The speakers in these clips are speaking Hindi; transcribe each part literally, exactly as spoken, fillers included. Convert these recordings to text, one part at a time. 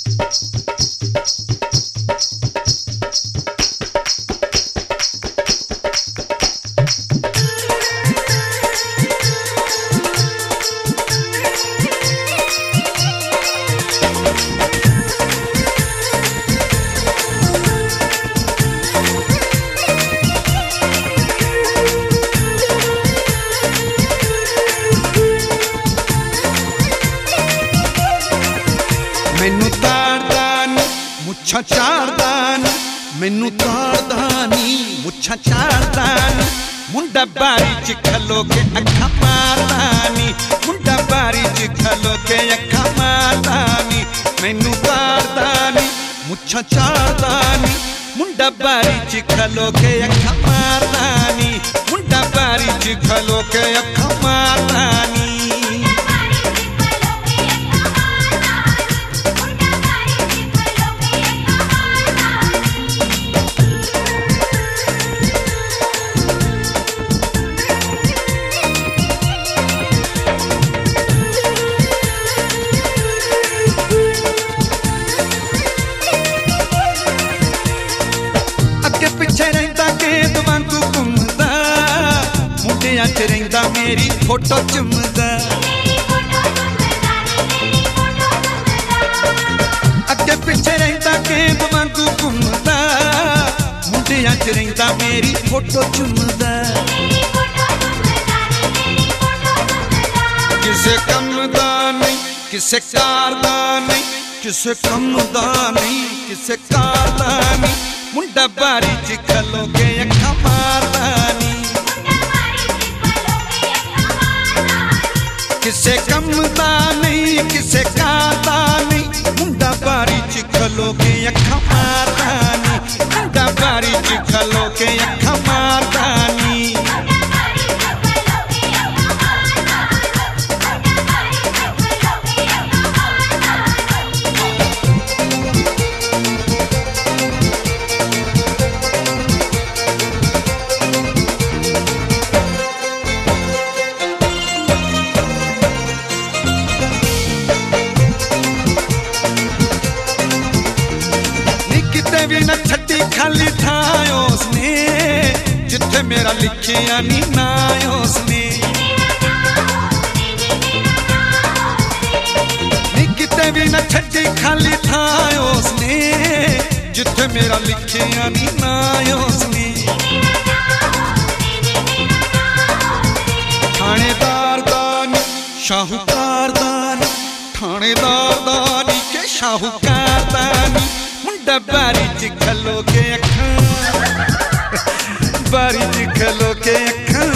मैनू ताड़दा नी मुच्छां झाड़दा नी, मैनू ताड़दा नी मुच्छां झाड़दा नी, मुंडा बारी च खलो के अखां मारदा नी, मुंडा बारी च खलो के अखां मारदा नी। मैनू ताड़दा नी मुच्छां झाड़दा नी, मुंडा बारी च खलो के अखां मारदा नी, मुंडा बारी च खलो के अखां मारदा नी। पिछे रहिंदा गेंद वांगू घुमदा, मुंडियां च रहिंदा मेरी फोटो चुमदा। अगे पिछे रहिंदा गेंद वांगू घुमदा, मुंडियां च रहिंदा मेरी फोटो चुमदा। किसे कम दा नहीं किसे कार दा नहीं, किसे कम दा नहीं किसे कार दा नहीं, मुंडा बारी च खलो के अखां मारदा नी। किसे कम दा नहीं किसे कार दा नहीं, मुंडा बारी च खलो के अखां मारदा नी, मुंडा बारी च खलो के अखां मारदा नी। भी न छड्डी खाली थां उसने, जिथे मेरा लिखिया नी ना उसने। नी किते भी न छड्डी खाली थां उसने, जिथे मेरा लिखिया नी ना उसने। थानेदार दा नी शाहूकार दा नी, थानेदार दा नी के शाहूकार दा नी, मुंडा बारी च खलो के अखां, बारी च खलो के अखां।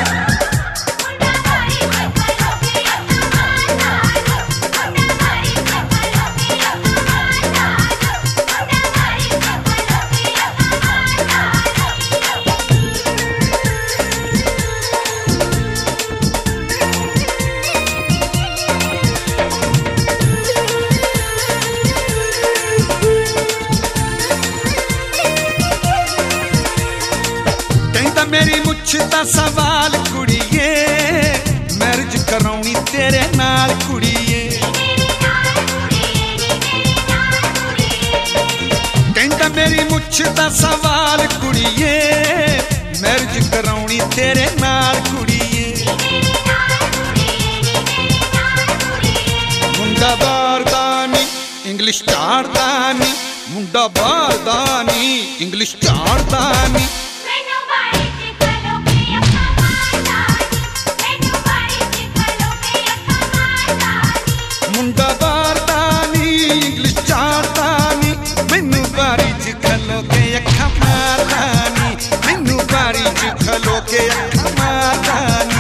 मेरी मुछ दा सवाल कुड़िए, मैरिज कराउनी तेरे नाल कुड़िए। कहंदा मेरी मुछ दा सवाल कुड़िए, मैरिज कराउनी तेरे नाल कुड़िए। मुंडा बाहर दा नी इंग्लिश झाड़दा नी, मुंडा बाहर दा नी इंग्लिश झाड़दा नी। मुंडा बाहर दा नी इंग्लिश झाड़दा नी, मैनू बारी च खलो के अखां मारदा नी, मैनू बारी च खलो के अखां मारदा नी।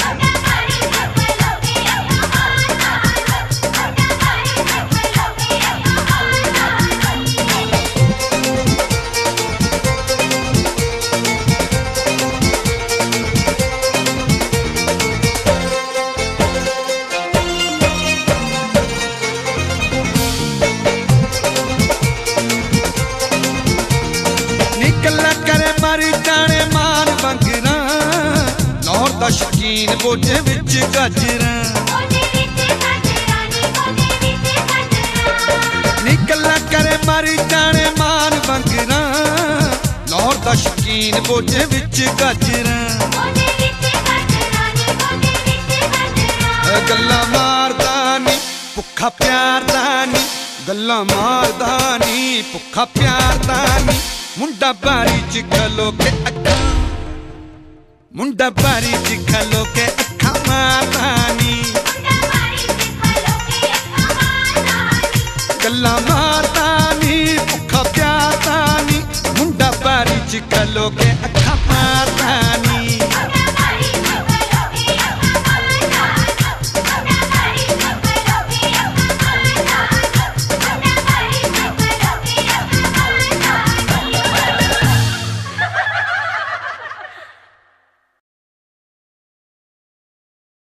शकीन बोझे विच गाजरां, निकल मरी जाने मान बंगरा लाहौर दा शकीन बोझे विच गाजरा गल्ला मारदा नी भुखा प्यार दा नी गल्ला मारदा नी भुखा प्यार दा नी मुंडा बारी च खलो के अखा मुंडा बारी च खलो के अखा मारदा नी गल्ला मारदा नी भुखा प्यार दा नी मुंडा बारी च खलो के अखा